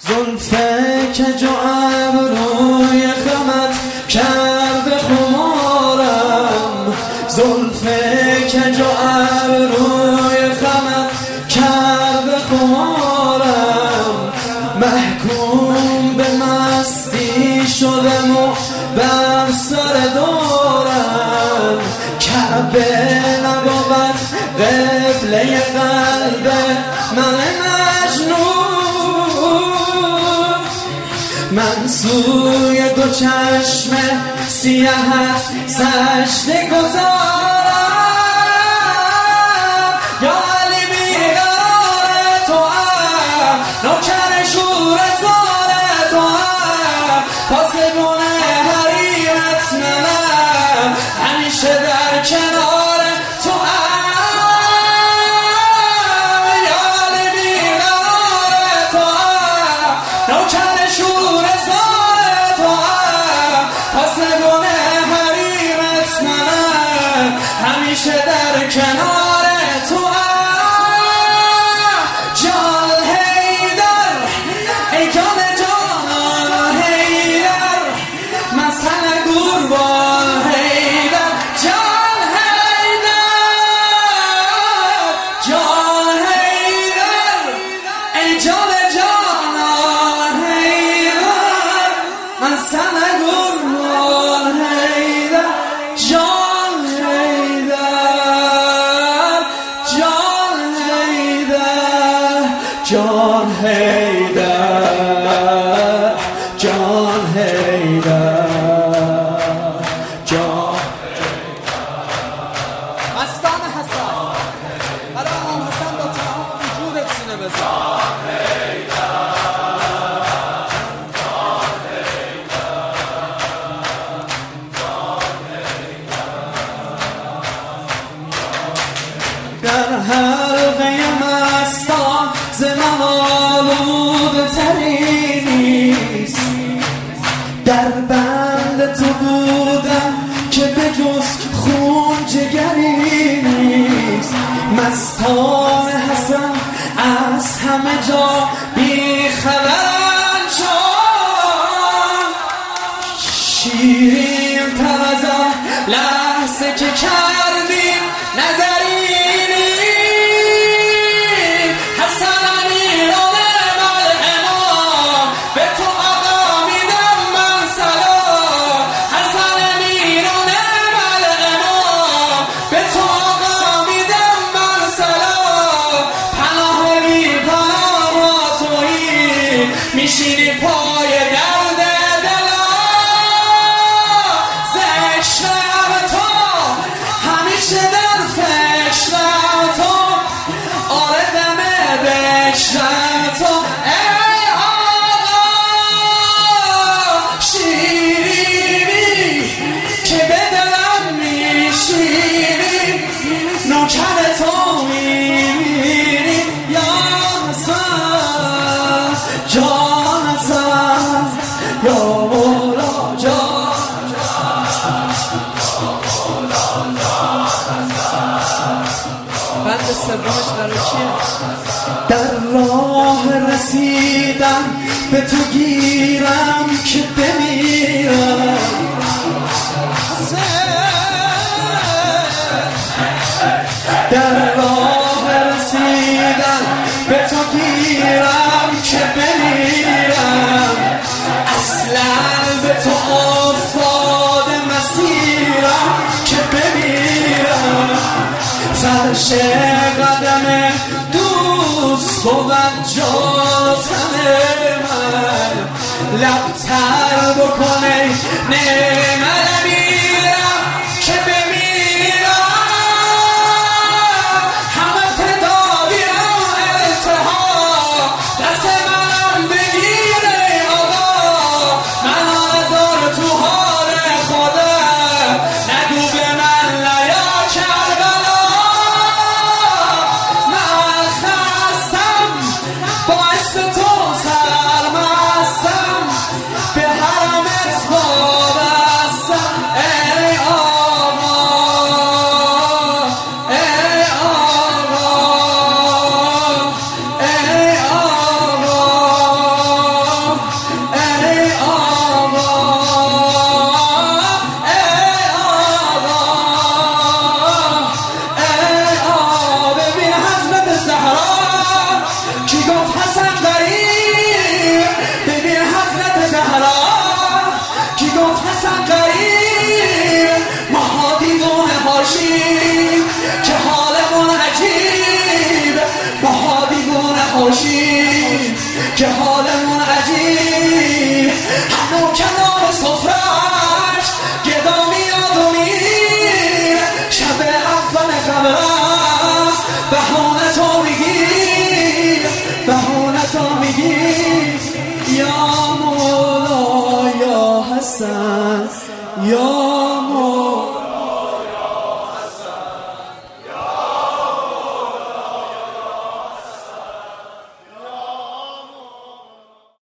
زلفه کج و ابروی خمت کرده خمارم، زلفه کج و ابروی خمت کرده خمارم، محکوم به مستی شدم و بر سر دارم، کعبه نبود قبله قلب من مجنون، من سوی دو چشم سیاهت سجده گذارم، یا علی بیقرار توام، نوکر شور زار توام، پاسبون حریمت منم، همیشه در کنار توام، یا علی بیقرار توام، نوکر شور زار توام، پاسبون حریمت منم، همیشه در کنار توام. جان حیدر ای جان جانان حیدر، مثل قربان حیدر، جان حیدر، جان حیدر ای جان جانان حیدر، مثل قربان حیدر، جان حیدر، جان حیدر، جان حیدر، جان حیدر، جان مستان حسن برای امام حسن با تمام وجودت سینه بزن. در حلقه مستان ز من آلوده تری نیست، در بند تو بودم که به جز خون جگری نیست، مستان حسن از همه جا بی خبرن، چون شیرین تر از آن لحظه که کردیم نظری میشینی پای درد دلا، زشتم تو همیشه در فکرم تو، آره دمه بکشم تو ای آقا، شیرینی که به دلم میشینی، نوکر تو میبینی یا حسن، جان حسن یا مولا، جان بند سومش برای چیه؟ در راه رسیدن به تو گیرم که بمیرم، در راه رسیدن به تو گیرم که بمیرم، اصلا به تو افتاده مسیرم که بمیرم، فرش قدم دوست بود جا تن من، لبتر بکنه نمه نمیرم که بمیرم، همه تدابیرم التها، دست منم بگیره آقا، من آزار تو حال خودم، نگو به من لیا کربلا، من خستم باعث تو سرمستم، به حرمت وابستم، بهانه تو میگی، بهانه تو میگی یا مولا یا حسن یا